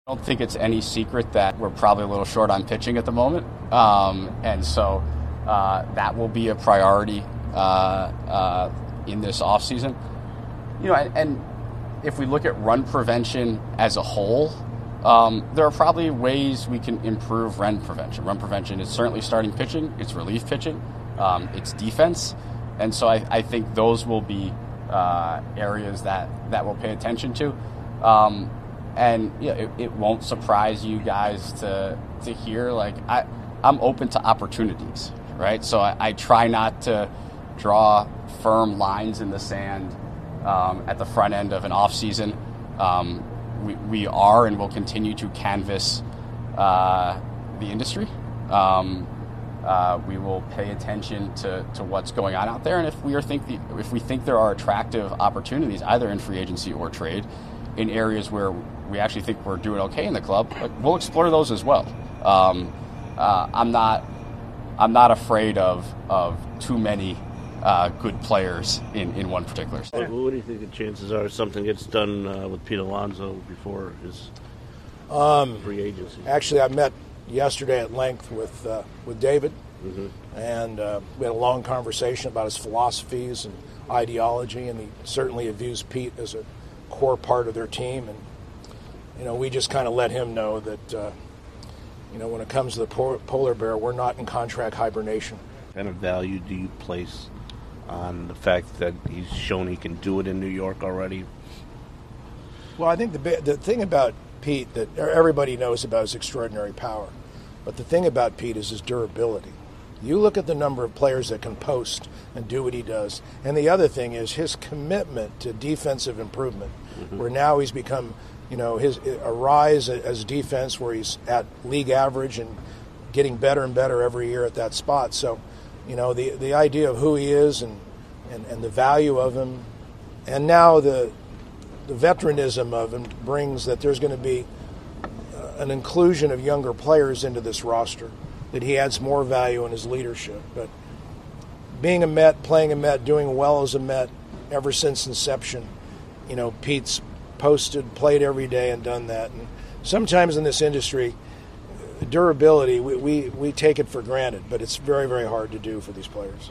I don't think it's any secret that we're probably a little short on pitching at the moment. And so that will be a priority in this offseason. And if we look at run prevention as a whole, there are probably ways we can improve run prevention. Run prevention is certainly starting pitching, it's relief pitching, it's defense. And so I think those will be areas that we'll pay attention to. And it won't surprise you guys to hear, I'm open to opportunities, right? So I try not to draw firm lines in the sand at the front end of an off season. We are and will continue to canvass the industry. We will pay attention to what's going on out there, and if we think there are attractive opportunities, either in free agency or trade, in areas where we actually think we're doing okay in the club, we'll explore those as well. I'm not afraid of too many good players in one particular state. What do you think the chances are something gets done with Pete Alonso before his free agency? Actually, I met yesterday at length with David, and we had a long conversation about his philosophies and ideology, and he certainly views Pete as a core part of their team. And we just kind of let him know that when it comes to the polar bear, we're not in contract hibernation. What kind of value do you place on the fact that he's shown he can do it in New York already? Well, I think the thing about Pete that everybody knows about is extraordinary power. But the thing about Pete is his durability. You look at the number of players that can post and do what he does. And the other thing is his commitment to defensive improvement, where now he's become, a rise as defense where he's at league average and getting better and better every year at that spot. So, the idea of who he is and the value of him, and now the veteranism of him brings that there's going to be an inclusion of younger players into this roster, that he adds more value in his leadership. But being a Met, playing a Met, doing well as a Met ever since inception, Pete's posted, played every day and done that. And sometimes in this industry, durability, we take it for granted, but it's very, very hard to do for these players.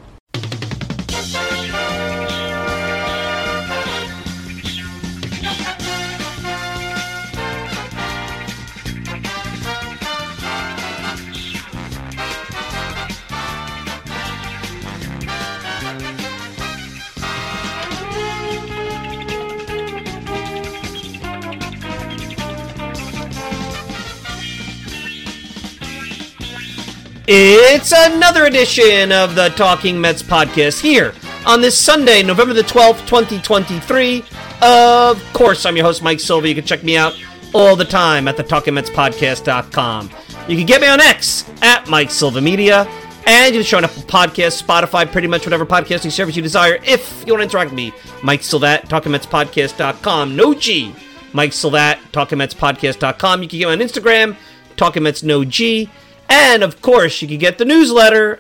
It's another edition of the Talking Mets podcast here on this Sunday, November the 12th, 2023. Of course, I'm your host, Mike Silva. You can check me out all the time at the TalkingMetsPodcast.com. You can get me on X at Mike Silva Media, and you can show up on Podcast, Spotify, pretty much whatever podcasting service you desire. If you want to interact with me, Mike Silva at TalkingMetsPodcast.com. No G. Mike Silva at TalkingMetsPodcast.com. You can get me on Instagram, TalkingMets No G. And, of course, you can get the newsletter,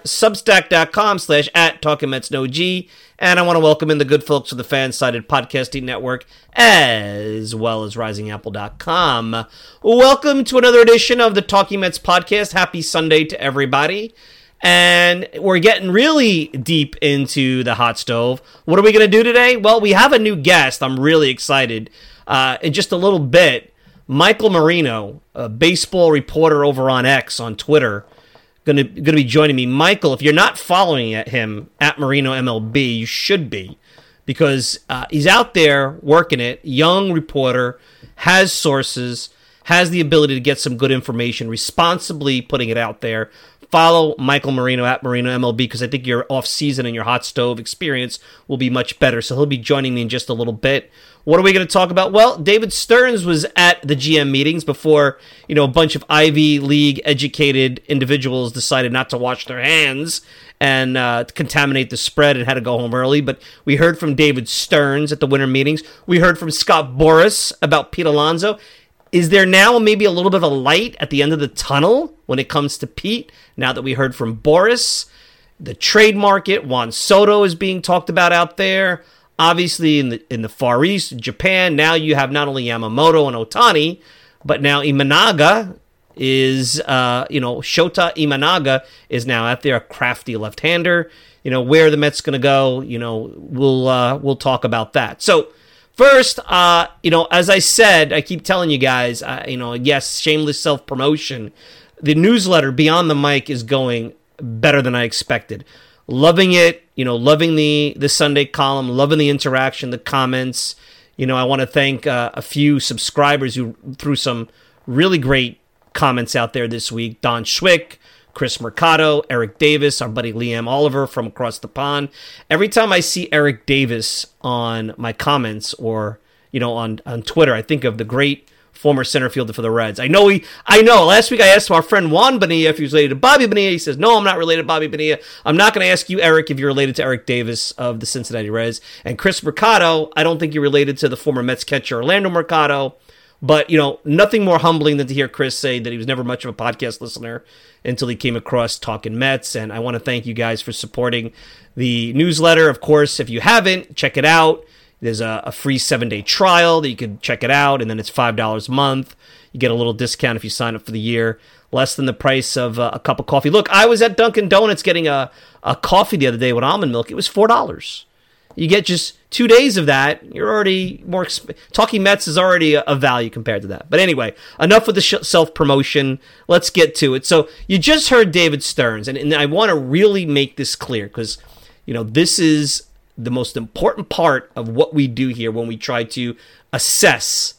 substack.com/@TalkingMetsNoG. And I want to welcome in the good folks of the Fan-Sided Podcasting Network, as well as RisingApple.com. Welcome to another edition of the Talking Mets podcast. Happy Sunday to everybody. And we're getting really deep into the hot stove. What are we going to do today? Well, we have a new guest. I'm really excited. In just a little bit, Michael Marino, a baseball reporter over on X on Twitter, going to be joining me. Michael, if you're not following him at Marino MLB, you should be, because he's out there working it. Young reporter, has sources, has the ability to get some good information, responsibly putting it out there. Follow Michael Marino at Marino MLB, because I think your off-season and your hot stove experience will be much better. So he'll be joining me in just a little bit. What are we going to talk about? Well, David Stearns was at the GM meetings before, a bunch of Ivy League educated individuals decided not to wash their hands and contaminate the spread and had to go home early. But we heard from David Stearns at the winter meetings. We heard from Scott Boras about Pete Alonso. Is there now maybe a little bit of a light at the end of the tunnel when it comes to Pete, now that we heard from Boras? The trade market, Juan Soto is being talked about out there. Obviously, in the Far East, Japan, now you have not only Yamamoto and Ohtani, But now Imanaga is, Shota Imanaga is now out there, a crafty left-hander. Where the Mets going to go, we'll talk about that. So first, as I said, I keep telling you guys, yes, shameless self-promotion. The newsletter Beyond the Mic is going better than I expected. Loving it, loving the Sunday column, loving the interaction, the comments. I want to thank a few subscribers who threw some really great comments out there this week. Don Schwick, Chris Mercado, Eric Davis, our buddy Liam Oliver from across the pond. Every time I see Eric Davis on my comments or, on Twitter, I think of the great former center fielder for the Reds. I know. Last week I asked our friend Juan Bonilla if he was related to Bobby Bonilla. He says, no, I'm not related to Bobby Bonilla. I'm not going to ask you, Eric, if you're related to Eric Davis of the Cincinnati Reds. And Chris Mercado, I don't think you're related to the former Mets catcher Orlando Mercado. But, nothing more humbling than to hear Chris say that he was never much of a podcast listener until he came across Talking Mets. And I want to thank you guys for supporting the newsletter. Of course, if you haven't, check it out. There's a free 7-day trial that you can check it out, and then it's $5 a month. You get a little discount if you sign up for the year, less than the price of a cup of coffee. Look, I was at Dunkin' Donuts getting a coffee the other day with almond milk. It was $4. You get just 2 days of that. You're already more Talking Mets is already a value compared to that. But anyway, enough with the self-promotion. Let's get to it. So you just heard David Stearns, and I want to really make this clear because, this is the most important part of what we do here when we try to assess,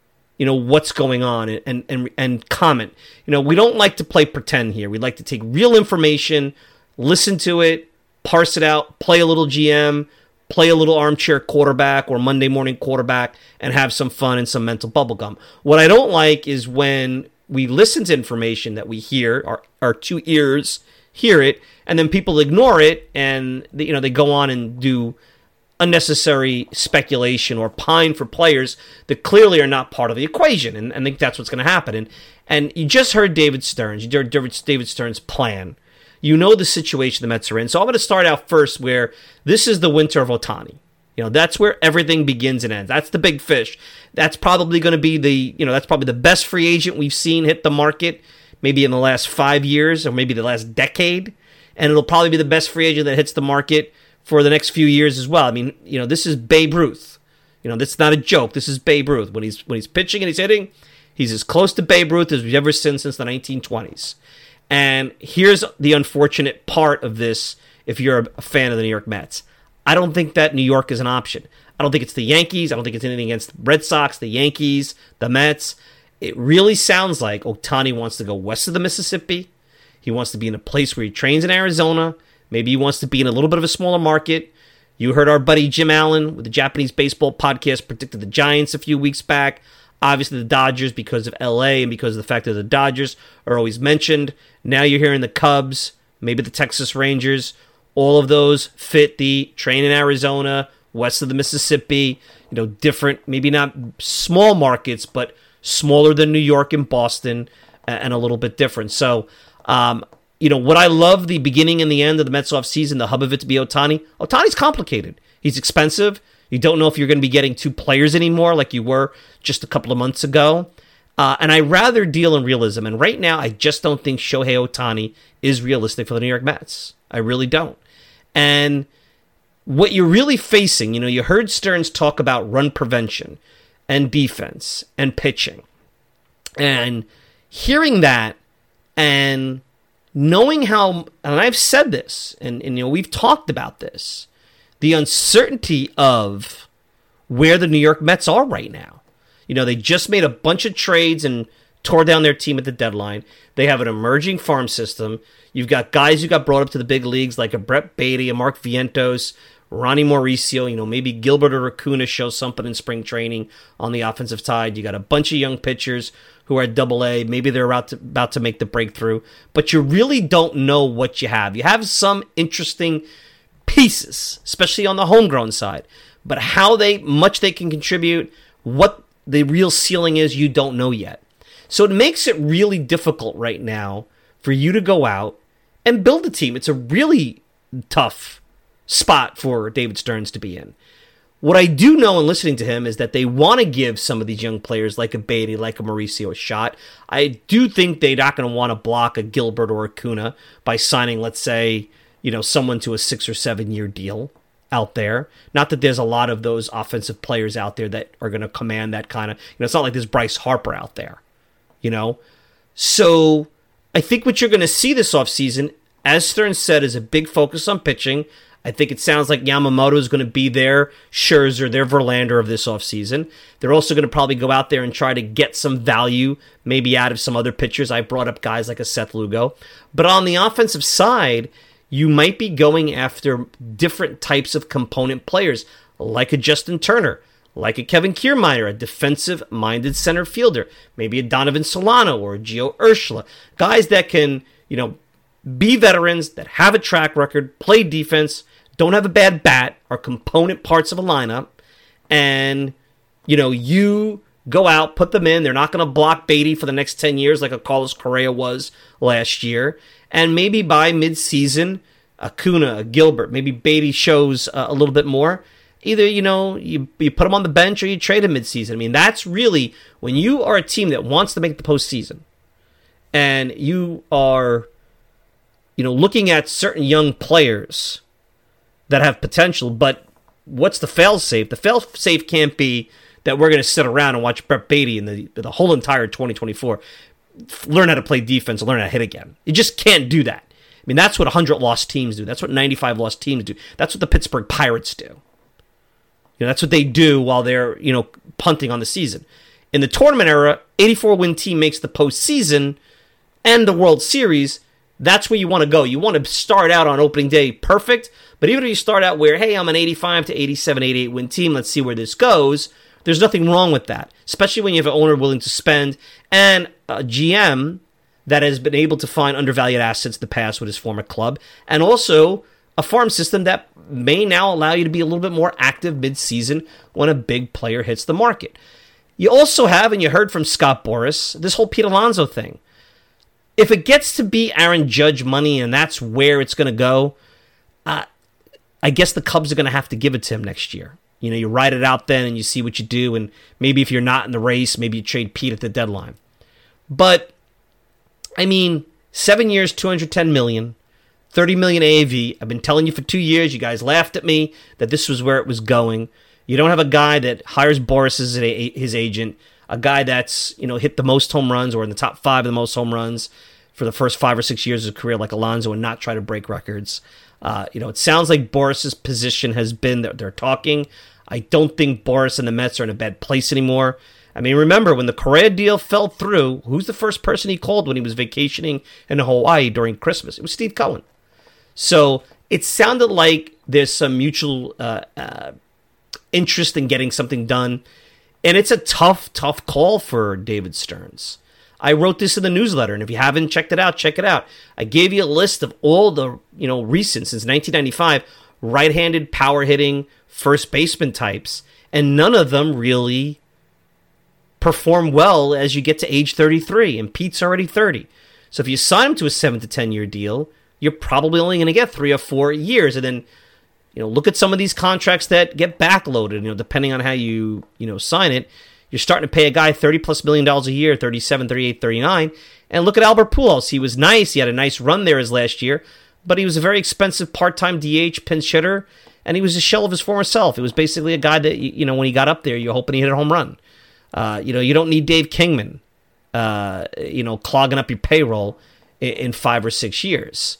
what's going on and comment. We don't like to play pretend here. We like to take real information, listen to it, parse it out, play a little GM, play a little armchair quarterback or Monday morning quarterback, and have some fun and some mental bubblegum. What I don't like is when we listen to information that we hear, our two ears hear it, and then people ignore it, and they go on and do unnecessary speculation or pine for players that clearly are not part of the equation. And I think that's what's going to happen. And you just heard David Stearns. You heard David Stearns' plan. You know the situation the Mets are in. So I'm going to start out first where this is the winter of Ohtani. That's where everything begins and ends. That's the big fish. That's probably going to be that's probably the best free agent we've seen hit the market maybe in the last 5 years or maybe the last decade. And it'll probably be the best free agent that hits the market for the next few years as well. I mean, this is Babe Ruth. That's not a joke. This is Babe Ruth. When he's pitching and he's hitting, he's as close to Babe Ruth as we've ever seen since the 1920s. And here's the unfortunate part of this if you're a fan of the New York Mets. I don't think that New York is an option. I don't think it's the Yankees. I don't think it's anything against the Red Sox, the Yankees, the Mets. It really sounds like Ohtani wants to go west of the Mississippi. He wants to be in a place where he trains in Arizona. Maybe he wants to be in a little bit of a smaller market. You heard our buddy Jim Allen with the Japanese Baseball Podcast predicted the Giants a few weeks back. Obviously the Dodgers because of LA and because of the fact that the Dodgers are always mentioned. Now you're hearing the Cubs, maybe the Texas Rangers. All of those fit the train in Arizona, west of the Mississippi, different, maybe not small markets, but smaller than New York and Boston and a little bit different. So, what I love the beginning and the end of the Mets offseason, the hub of it to be Ohtani. Ohtani's complicated. He's expensive. You don't know if you're going to be getting two players anymore like you were just a couple of months ago. And I rather deal in realism. And right now, I just don't think Shohei Ohtani is realistic for the New York Mets. I really don't. And what you're really facing, you heard Stearns talk about run prevention and defense and pitching. And hearing that and knowing how, and I've said this, and we've talked about this, the uncertainty of where the New York Mets are right now. They just made a bunch of trades and tore down their team at the deadline. They have an emerging farm system. You've got guys who got brought up to the big leagues like a Brett Beatty, a Mark Vientos, Ronnie Mauricio. Maybe Gilbert or Acuna show something in spring training on the offensive side. You got a bunch of young pitchers who are at Double-A. Maybe they're about to make the breakthrough. But you really don't know what you have. You have some interesting pieces, especially on the homegrown side. But how much they can contribute, what the real ceiling is, you don't know yet. So it makes it really difficult right now for you to go out and build a team. It's a really tough spot for David Stearns to be in. What I do know in listening to him is that they want to give some of these young players like a Beatty, like a Mauricio a shot. I do think they're not going to want to block a Gilbert or a Acuna by signing, let's say, someone to a 6 or 7 year deal out there. Not that there's a lot of those offensive players out there that are going to command that kind of, it's not like there's Bryce Harper out there, So I think what you're going to see this offseason, as Stern said, is a big focus on pitching. I think it sounds like Yamamoto is going to be their Scherzer, their Verlander of this offseason. They're also going to probably go out there and try to get some value, maybe out of some other pitchers. I brought up guys like a Seth Lugo. But on the offensive side, you might be going after different types of component players, like a Justin Turner, like a Kevin Kiermaier, a defensive-minded center fielder, maybe a Donovan Solano or a Gio Urshela, guys that can, be veterans, that have a track record, play defense, don't have a bad bat, are component parts of a lineup, and, you go out, put them in. They're not going to block Beatty for the next 10 years like a Carlos Correa was last year, and maybe by midseason, Acuna, Gilbert, maybe Beatty shows a little bit more. Either, you put him on the bench or you trade him midseason. I mean, that's really, when you are a team that wants to make the postseason, and you are, looking at certain young players that have potential, but what's the fail-safe? The fail-safe can't be that we're going to sit around and watch Brett Beatty in the whole entire 2024 learn how to play defense and learn how to hit again. You just can't do that. I mean, that's what 100 lost teams do. That's what 95 lost teams do. That's what the Pittsburgh Pirates do. That's what they do while they're, punting on the season. In the tournament era, 84-win team makes the postseason and the World Series. That's where you want to go. You want to start out on opening day perfect, but even if you start out where, hey, I'm an 85 to 87, 88 win team, let's see where this goes, there's nothing wrong with that, especially when you have an owner willing to spend and a GM that has been able to find undervalued assets in the past with his former club, and also a farm system that may now allow you to be a little bit more active mid-season when a big player hits the market. You also have, and you heard from Scott Boras, this whole Pete Alonso thing. If it gets to be Aaron Judge money and that's where it's going to go, I guess the Cubs are going to have to give it to him next year. You ride it out then and you see what you do, and maybe if you're not in the race, maybe you trade Pete at the deadline. But, 7 years, $210 million, $30 million AAV. I've been telling you for 2 years, you guys laughed at me that this was where it was going. You don't have a guy that hires Boras as his agent, a guy that's, hit the most home runs or in the top 5 of the most home runs for the first 5 or 6 years of his career like Alonso and not try to break records. It sounds like Boras's position has been that they're talking. I don't think Boras and the Mets are in a bad place anymore. Remember, when the Correa deal fell through, who's the first person he called when he was vacationing in Hawaii during Christmas? It was Steve Cohen. So it sounded like there's some mutual interest in getting something done. And it's a tough call for David Stearns. I wrote this in the newsletter, and if you haven't checked it out, check it out. I gave you a list of all the, recent, since 1995, right-handed power-hitting first baseman types, and none of them really perform well as you get to age 33, and Pete's already 30. So if you sign him to a 7 to 10-year deal, you're probably only going to get 3 or 4 years, and then look at some of these contracts that get backloaded, depending on how you sign it. You're starting to pay a guy $30+ million a year, 37, 38, 39. And look at Albert Pujols. He was nice. He had a nice run there his last year, but he was a very expensive part-time DH pinch hitter, and he was a shell of his former self. It was basically a guy that, when he got up there, you're hoping he hit a home run. You don't need Dave Kingman, clogging up your payroll in 5 or 6 years.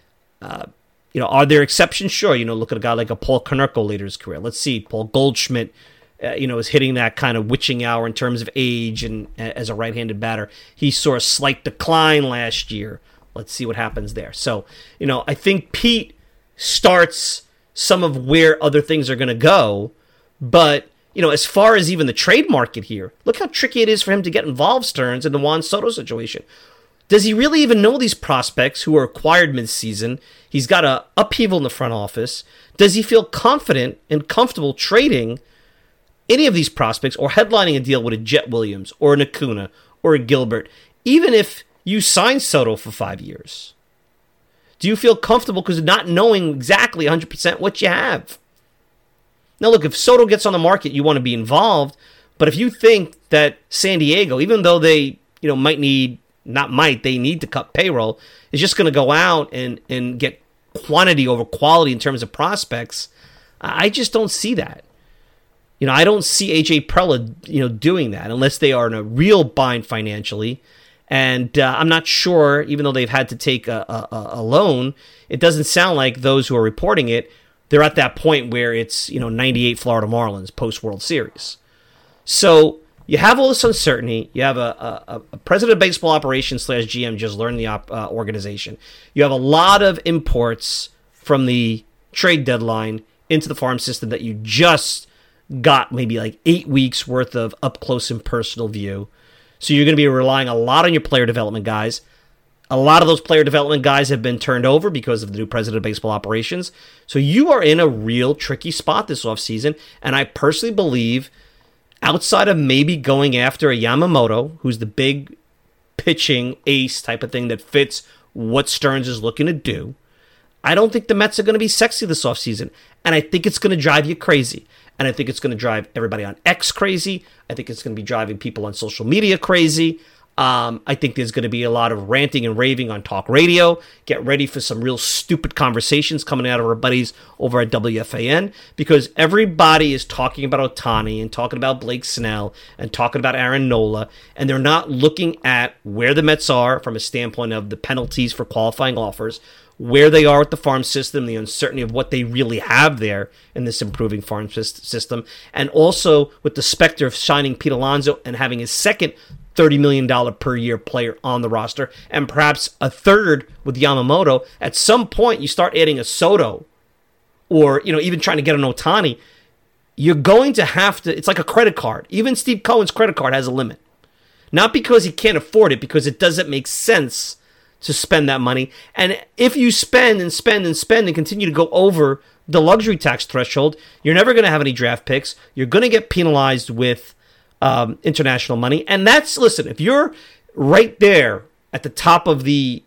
Are there exceptions? Sure. Look at a guy like a Paul Konerko later in his career. Let's see. Paul Goldschmidt, is hitting that kind of witching hour in terms of age and as a right-handed batter. He saw a slight decline last year. Let's see what happens there. So, I think Pete starts some of where other things are going to go. But, as far as even the trade market here, look how tricky it is for him to get involved, Stearns, in the Juan Soto situation. Does he really even know these prospects who are acquired mid-season? He's got an upheaval in the front office. Does he feel confident and comfortable trading any of these prospects or headlining a deal with a Jet Williams or an Acuna or a Gilbert, even if you sign Soto for 5 years? Do you feel comfortable because of not knowing exactly 100% what you have? Now, look, if Soto gets on the market, you want to be involved. But if you think that San Diego, even though they they need to cut payroll, is just going to go out and get quantity over quality in terms of prospects, I just don't see that. I don't see AJ Preller, doing that unless they are in a real bind financially. And I'm not sure, even though they've had to take a loan, it doesn't sound like those who are reporting it, they're at that point where it's, 98 Florida Marlins post-World Series. So you have all this uncertainty. You have a president of baseball operations / GM just learned the organization. You have a lot of imports from the trade deadline into the farm system that you just got maybe like 8 weeks worth of up close and personal view. So you're going to be relying a lot on your player development guys. A lot of those player development guys have been turned over because of the new president of baseball operations. So you are in a real tricky spot this offseason. And I personally believe, outside of maybe going after a Yamamoto, who's the big pitching ace type of thing that fits what Stearns is looking to do, I don't think the Mets are going to be sexy this offseason. And I think it's going to drive you crazy. And I think it's going to drive everybody on X crazy. I think it's going to be driving people on social media crazy. I think there's going to be a lot of ranting and raving on talk radio. Get ready for some real stupid conversations coming out of our buddies over at WFAN, because everybody is talking about Ohtani and talking about Blake Snell and talking about Aaron Nola, and they're not looking at where the Mets are from a standpoint of the penalties for qualifying offers, where they are with the farm system, the uncertainty of what they really have there in this improving farm system, and also with the specter of signing Pete Alonso and having his second $30 million per year player on the roster, and perhaps a third with Yamamoto. At some point, you start adding a Soto, or even trying to get an Ohtani. You're going to have to. It's like a credit card. Even Steve Cohen's credit card has a limit, not because he can't afford it, because it doesn't make sense to spend that money. And if you spend and spend and spend and continue to go over the luxury tax threshold, you're never going to have any draft picks. You're going to get penalized with international money. And listen, if you're right there at the top of the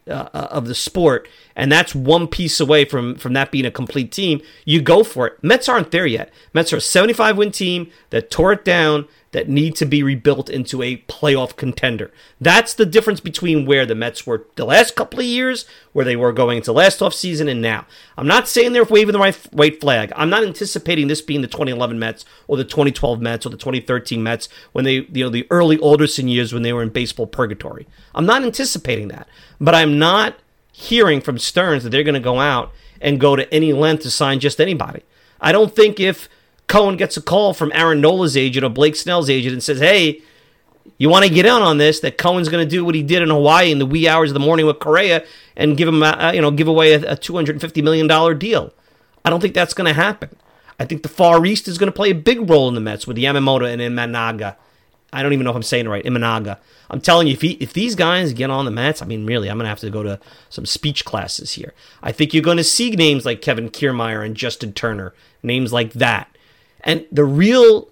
sport, and that's one piece away from that being a complete team, you go for it. Mets aren't there yet. Mets are a 75-win team that tore it down, that need to be rebuilt into a playoff contender. That's the difference between where the Mets were the last couple of years, where they were going into last offseason, and now. I'm not saying they're waving the white flag. I'm not anticipating this being the 2011 Mets or the 2012 Mets or the 2013 Mets, when they, the early Alderson years when they were in baseball purgatory. I'm not anticipating that. But I'm not hearing from Stearns that they're going to go out and go to any length to sign just anybody. I don't think if Cohen gets a call from Aaron Nola's agent or Blake Snell's agent and says, hey, you want to get in on this, that Cohen's going to do what he did in Hawaii in the wee hours of the morning with Correa and give him give away a $250 million deal. I don't think that's going to happen. I think the Far East is going to play a big role in the Mets with Yamamoto and Imanaga. I don't even know if I'm saying it right, Imanaga. I'm telling you, if these guys get on the Mets, really, I'm going to have to go to some speech classes here. I think you're going to see names like Kevin Kiermaier and Justin Turner, names like that. And the real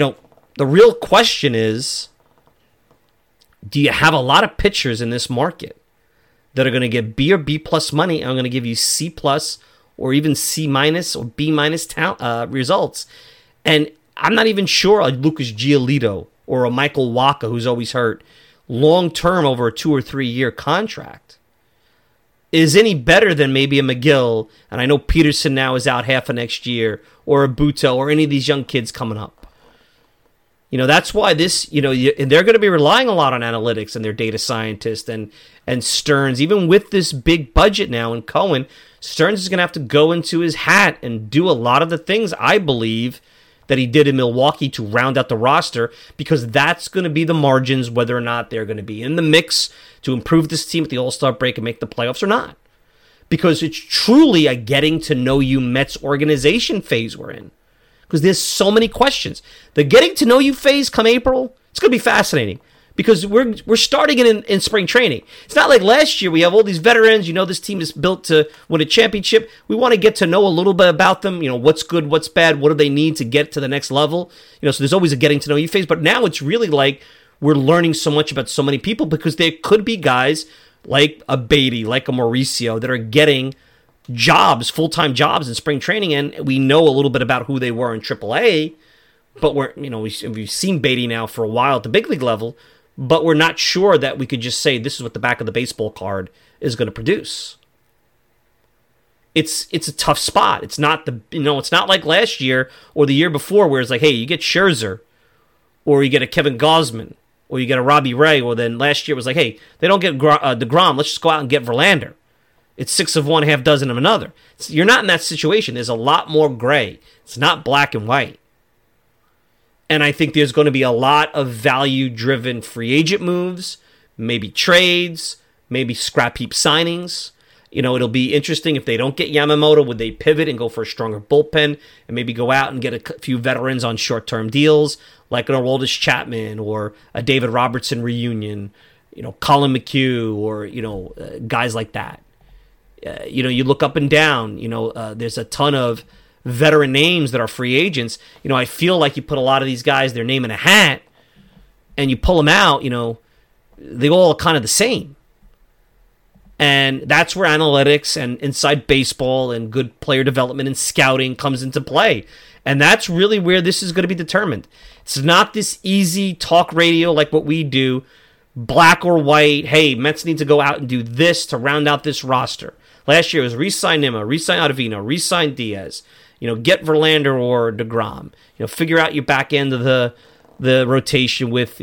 question is, do you have a lot of pitchers in this market that are going to get B or B plus money and are going to give you C plus or even C minus or B minus results? And I'm not even sure a Lucas Giolito or a Michael Wacha, who's always hurt, long-term over a 2 or 3 year contract, is any better than maybe a McGill, and I know Peterson now is out half of next year, or a Buto, or any of these young kids coming up. That's why this, and they're going to be relying a lot on analytics and their data scientists and Stearns. Even with this big budget now and Cohen, Stearns is going to have to go into his hat and do a lot of the things, I believe, that he did in Milwaukee to round out the roster, because that's going to be the margins whether or not they're going to be in the mix to improve this team at the All-Star break and make the playoffs or not. Because it's truly a getting to know you Mets organization phase we're in. Because there's so many questions. The getting to know you phase come April, it's going to be fascinating. Because we're starting it in spring training. It's not like last year we have all these veterans. This team is built to win a championship. We want to get to know a little bit about them. What's good, what's bad, what do they need to get to the next level. So there's always a getting to know you phase. But now it's really like we're learning so much about so many people, because there could be guys like a Beatty, like a Mauricio, that are getting jobs, full-time jobs in spring training, and we know a little bit about who they were in AAA, but we've seen Beatty now for a while at the big league level, but we're not sure that we could just say this is what the back of the baseball card is going to produce. It's a tough spot. It's not it's not like last year or the year before where it's like, hey, you get Scherzer, or you get a Kevin Gausman, or you get a Robbie Ray, or then last year it was like, hey, they don't get DeGrom, let's just go out and get Verlander. It's 6 of one, half dozen of another. You're not in that situation. There's a lot more gray. It's not black and white. And I think there's going to be a lot of value-driven free agent moves, maybe trades, maybe scrap heap signings. It'll be interesting if they don't get Yamamoto, would they pivot and go for a stronger bullpen and maybe go out and get a few veterans on short-term deals like an Aroldis Chapman or a David Robertson reunion, Colin McHugh or, guys like that. You look up and down, there's a ton of veteran names that are free agents. I feel like you put a lot of these guys, their name in a hat, and you pull them out, they all are kind of the same. And that's where analytics and inside baseball and good player development and scouting comes into play. And that's really where this is going to be determined. It's not this easy talk radio like what we do, black or white. Hey, Mets need to go out and do this to round out this roster. Last year it was re-sign Nimmo, re-sign Ottavino, re-sign Diaz. Get Verlander or DeGrom. Figure out your back end of the rotation with,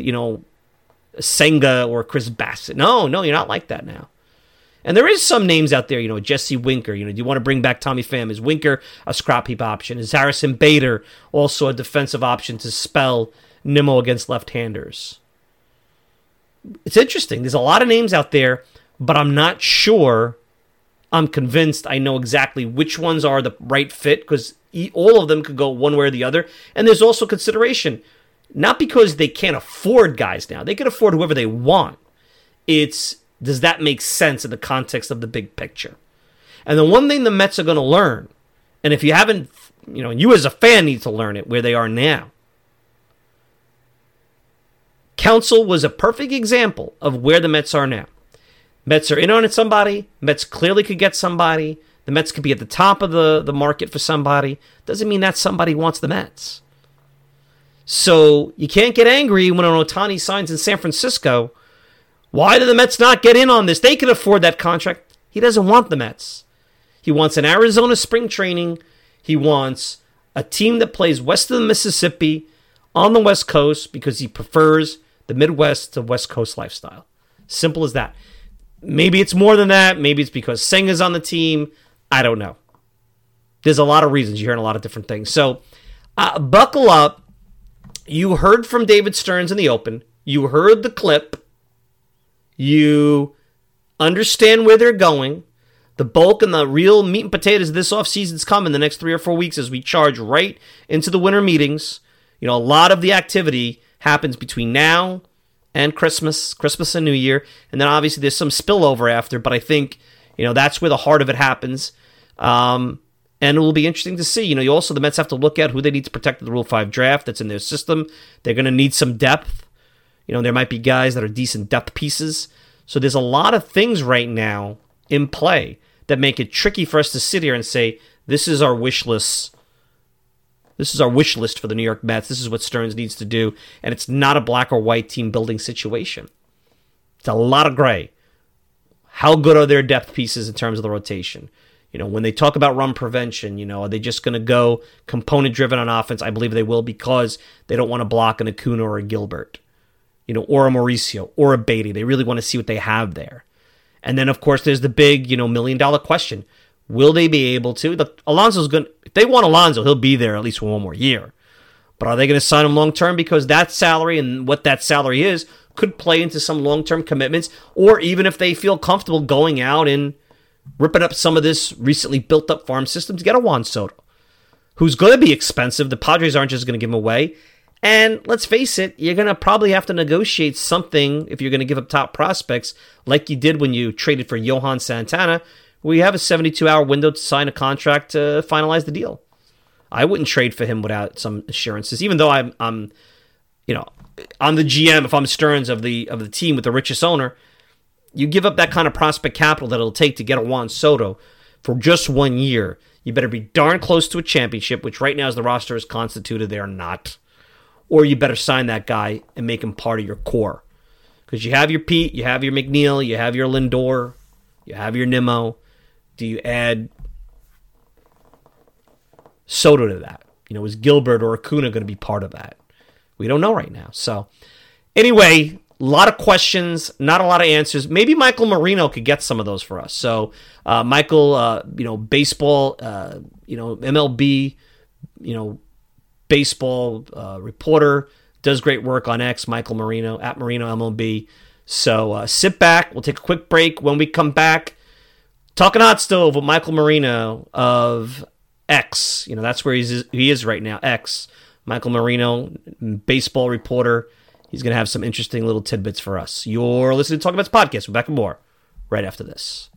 Senga or Chris Bassett. No, you're not like that now. And there is some names out there, Jesse Winker. Do you want to bring back Tommy Pham? Is Winker a scrap heap option? Is Harrison Bader also a defensive option to spell Nimmo against left-handers? It's interesting. There's a lot of names out there, but I'm not sure. I'm convinced I know exactly which ones are the right fit because all of them could go one way or the other. And there's also consideration, not because they can't afford guys now. They can afford whoever they want. Does that make sense in the context of the big picture? And the one thing the Mets are going to learn, and if you haven't, you as a fan need to learn it where they are now. Counsell was a perfect example of where the Mets are now. Mets are in on somebody. Mets clearly could get somebody. The Mets could be at the top of the market for somebody. Doesn't mean that somebody wants the Mets. So you can't get angry when an Ohtani signs in San Francisco. Why do the Mets not get in on this? They can afford that contract. He doesn't want the Mets. He wants an Arizona spring training. He wants a team that plays west of the Mississippi on the West Coast because he prefers the Midwest to West Coast lifestyle. Simple as that. Maybe it's more than that. Maybe it's because Senga's on the team. I don't know. There's a lot of reasons. You're hearing a lot of different things. So buckle up. You heard from David Stearns in the open. You heard the clip. You understand where they're going. The bulk and the real meat and potatoes of this offseason's come in the next 3 or 4 weeks as we charge right into the winter meetings. A lot of the activity happens between now and Christmas and New Year. And then obviously there's some spillover after, but I think, that's where the heart of it happens. And it will be interesting to see. The Mets have to look at who they need to protect in the Rule 5 draft that's in their system. They're going to need some depth. There might be guys that are decent depth pieces. So there's a lot of things right now in play that make it tricky for us to sit here and say, this is our wish list. This is our wish list for the New York Mets. This is what Stearns needs to do. And it's not a black or white team building situation. It's a lot of gray. How good are their depth pieces in terms of the rotation? When they talk about run prevention, are they just going to go component-driven on offense? I believe they will because they don't want to block an Acuna or a Gilbert. Or a Mauricio, or a Beatty. They really want to see what they have there. And then, of course, there's the big, million-dollar question. Will they be able to? Alonso's going to... If they want Alonso, he'll be there at least for one more year. But are they going to sign him long-term? Because that salary and what that salary is could play into some long-term commitments, or even if they feel comfortable going out and ripping up some of this recently built-up farm system to get a Juan Soto, who's going to be expensive. The Padres aren't just going to give him away. And let's face it, you're going to probably have to negotiate something if you're going to give up top prospects like you did when you traded for Johan Santana, where you have a 72-hour window to sign a contract to finalize the deal. I wouldn't trade for him without some assurances, even though I'm the GM, if I'm Stearns of the team with the richest owner. You give up that kind of prospect capital that it'll take to get a Juan Soto. for just 1 year, you better be darn close to a championship, which right now as the roster is constituted, they are not. Or you better sign that guy and make him part of your core. Because you have your Pete, you have your McNeil, you have your Lindor, you have your Nimmo. Do you add Soto to that? Is Gilbert or Acuna going to be part of that? We don't know right now. So, anyway, a lot of questions, not a lot of answers. Maybe Michael Marino could get some of those for us. So, Michael, baseball, MLB, baseball reporter, does great work on X, Michael Marino, at Marino MLB. So, sit back. We'll take a quick break. When we come back, talking hot stove with Michael Marino of X. That's where he is right now, X. Michael Marino, baseball reporter. He's going to have some interesting little tidbits for us. You're listening to Talking Mets Podcast. We're back with more right after this.